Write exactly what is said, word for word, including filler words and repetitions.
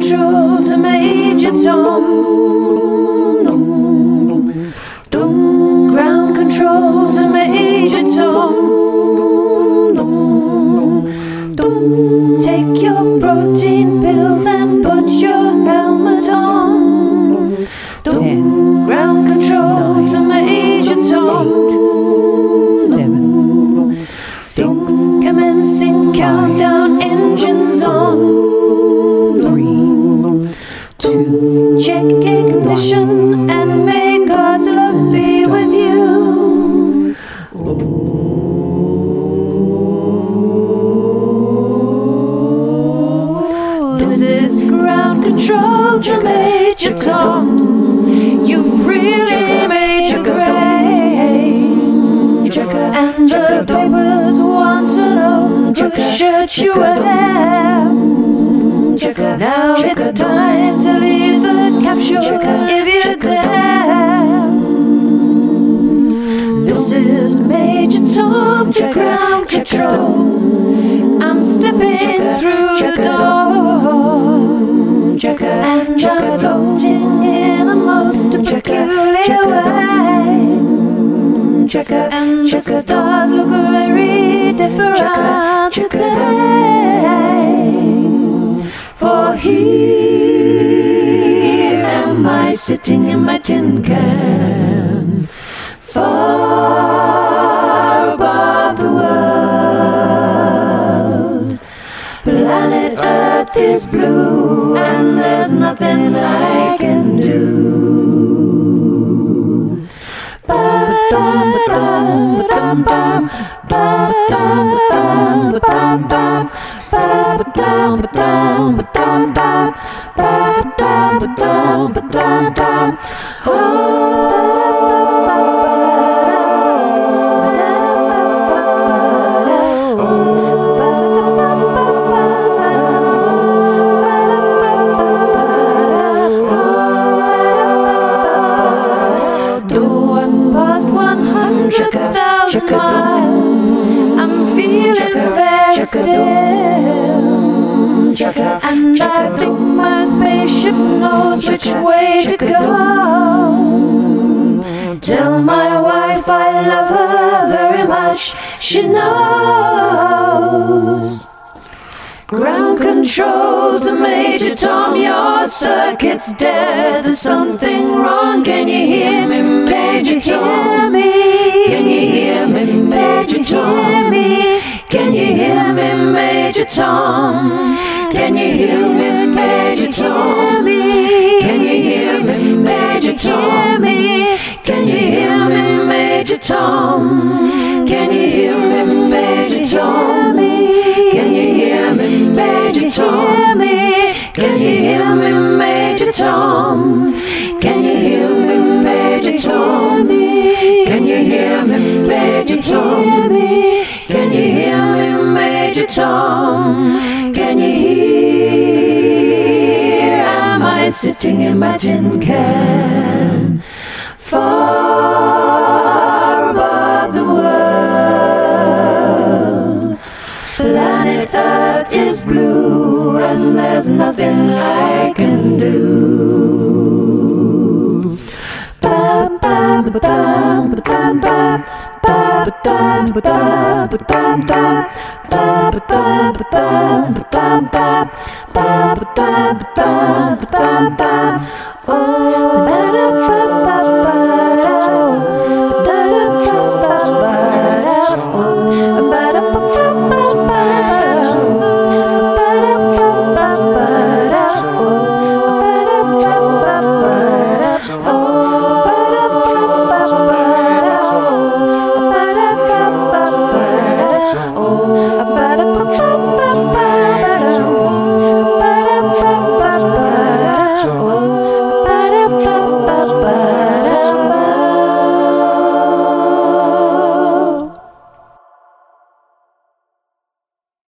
control to Major Tom. Ground control to Major Tom. Take your protein pills and put your helmet on. Ten. Ground control Nine. to Major Tom. Eight. Seven. Six. Commencing countdown, engines on. Three. Two. Check ignition and may God's love be with you. This is ground control to Major Tom. You've really made your grade. And the papers want to know which shirt you wear. Now it's time to leave the capsule if you dare. This is Major Tom to ground control. I'm stepping through the door, and I'm floating in a most peculiar way. And the stars look very different today. For here am I sitting in my tin can, far above the world. Planet Earth is blue and there's nothing I can do. Though I'm past one hundred thousand miles, I'm feeling very still. And I think my spaceship knows which way to go. Tell my wife I love her very much, she knows. Ground control to Major Tom, your circuit's dead. There's something wrong, can you hear me, Major Tom? Can you hear me, Major Tom? Can you hear me, Major Tom? Can you hear me, Major Tom? Can you hear me, Major Tom? Can you hear me, Major Tom? Can you hear me, Major Tom? Can you hear me, Major Tom? Can you hear me, Major Tom? Can you hear me, Major Tom? Can you hear me, Major Tom? Can you hear me, Major Tom? Can you hear? Am I sitting in my tin can, far above the world? Planet Earth is blue and there's nothing I can do. Bam, bam, bam, bam, bam, bam. Oh,